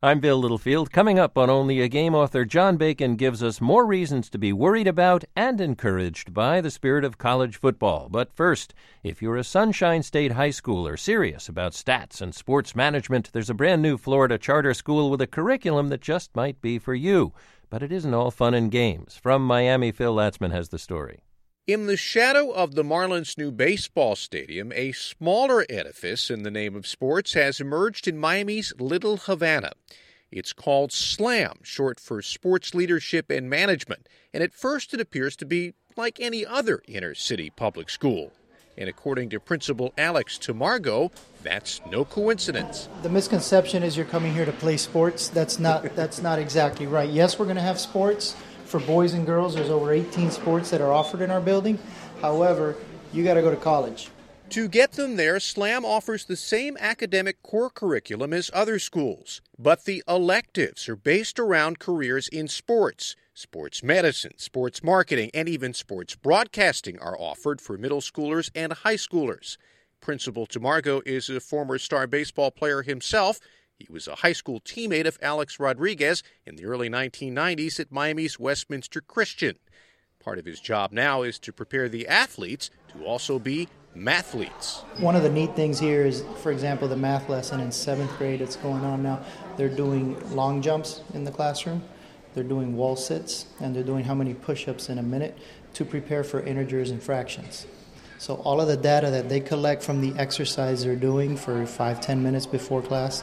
I'm Bill Littlefield. Coming up on Only a Game, author John Bacon gives us more reasons to be worried about and encouraged by the spirit of college football. But first, if you're a Sunshine State high schooler serious about stats and sports management, there's a brand new Florida charter school with a curriculum that just might be for you. But it isn't all fun and games. From Miami, Phil Latzman has the story. In the shadow of the Marlins' new baseball stadium, a smaller edifice in the name of sports has emerged in Miami's Little Havana. It's called SLAM, short for Sports Leadership and Management, and at first it appears to be like any other inner-city public school. And according to Principal Alex Tamargo, that's no coincidence. The misconception is you're coming here to play sports. That's not exactly right. Yes, we're going to have sports. For boys and girls, there's over 18 sports that are offered in our building. However, you got to go to college. To get them there, SLAM offers the same academic core curriculum as other schools. But the electives are based around careers in sports. Sports medicine, sports marketing, and even sports broadcasting are offered for middle schoolers and high schoolers. Principal Tamargo is a former star baseball player himself. He was a high school teammate of Alex Rodriguez in the early 1990s at Miami's Westminster Christian. Part of his job now is to prepare the athletes to also be mathletes. One of the neat things here is, for example, the math lesson in 7th grade that's going on now. They're doing long jumps in the classroom. They're doing wall sits, and they're doing how many push-ups in a minute to prepare for integers and fractions. So all of the data that they collect from the exercise they're doing for 5-10 minutes before class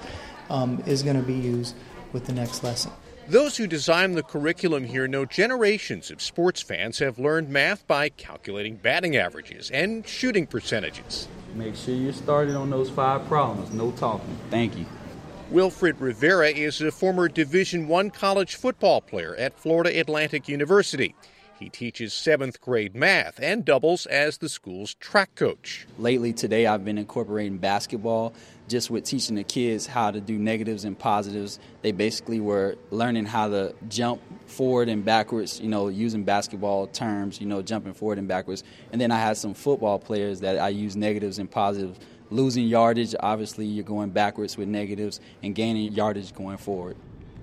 is going to be used with the next lesson. Those who design the curriculum here know generations of sports fans have learned math by calculating batting averages and shooting percentages. Make sure you started on those 5 problems. No talking. Thank you. Wilfred Rivera is a former Division I college football player at Florida Atlantic University. He teaches 7th grade math and doubles as the school's track coach. Lately today I've been incorporating basketball just with teaching the kids how to do negatives and positives. They basically were learning how to jump forward and backwards, using basketball terms, jumping forward and backwards. And then I had some football players that I use negatives and positives. Losing yardage, obviously you're going backwards with negatives, and gaining yardage going forward.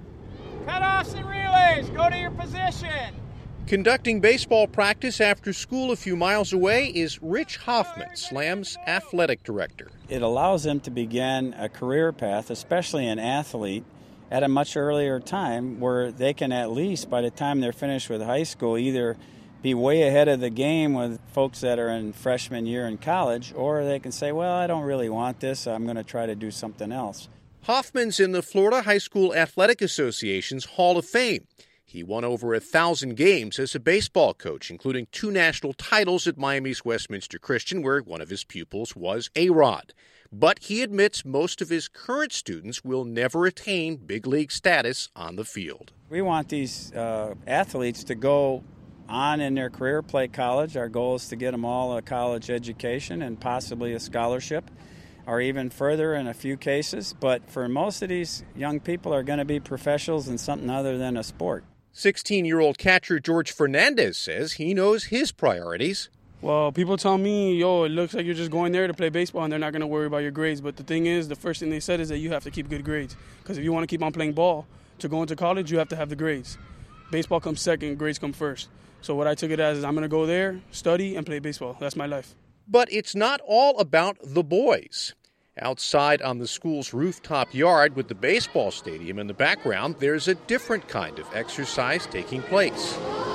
Cutoffs and relays, go to your position. Conducting baseball practice after school a few miles away is Rich Hoffman, SLAM's athletic director. It allows them to begin a career path, especially an athlete, at a much earlier time where they can at least, by the time they're finished with high school, either be way ahead of the game with folks that are in freshman year in college, or they can say, well, I don't really want this, I'm going to try to do something else. Hoffman's in the Florida High School Athletic Association's Hall of Fame. He won over 1,000 games as a baseball coach, including 2 national titles at Miami's Westminster Christian, where one of his pupils was A-Rod. But he admits most of his current students will never attain big league status on the field. We want these athletes to go on in their career, play college. Our goal is to get them all a college education and possibly a scholarship, or even further in a few cases. But for most of these young people are going to be professionals in something other than a sport. 16-year-old catcher George Fernandez says he knows his priorities. Well, people tell me, it looks like you're just going there to play baseball and they're not going to worry about your grades. But the thing is, the first thing they said is that you have to keep good grades. Because if you want to keep on playing ball, to go into college, you have to have the grades. Baseball comes second, grades come first. So what I took it as is I'm going to go there, study, and play baseball. That's my life. But it's not all about the boys. Outside on the school's rooftop yard with the baseball stadium in the background, there's a different kind of exercise taking place.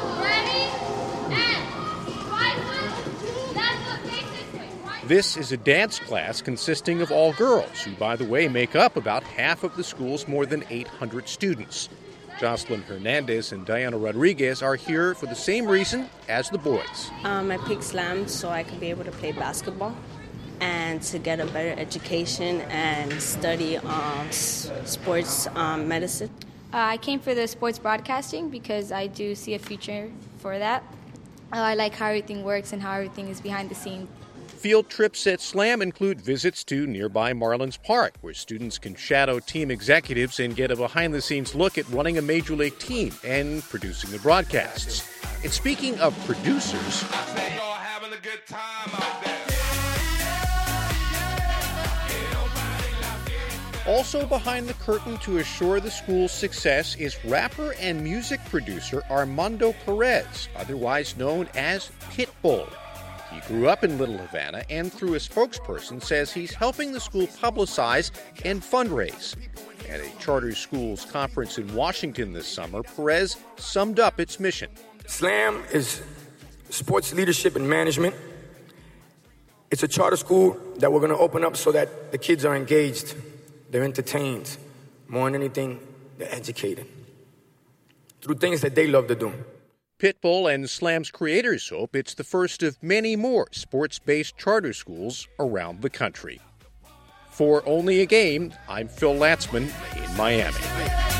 This is a dance class consisting of all girls, who, by the way, make up about half of the school's more than 800 students. Jocelyn Hernandez and Diana Rodriguez are here for the same reason as the boys. I picked SLAM so I could be able to play basketball and to get a better education and study sports medicine. I came for the sports broadcasting because I do see a future for that. I like how everything works and how everything is behind the scenes. Field trips at SLAM include visits to nearby Marlins Park, where students can shadow team executives and get a behind-the-scenes look at running a major league team and producing the broadcasts. And speaking of producers, also behind the curtain to assure the school's success is rapper and music producer Armando Perez, otherwise known as Pitbull. He grew up in Little Havana and, through a spokesperson, says he's helping the school publicize and fundraise. At a charter schools conference in Washington this summer, Perez summed up its mission. SLAM is sports leadership and management. It's a charter school that we're going to open up so that the kids are engaged, they're entertained, more than anything, they're educated through things that they love to do. Pitbull and SLAM's creators hope it's the first of many more sports-based charter schools around the country. For Only a Game, I'm Phil Latzman in Miami.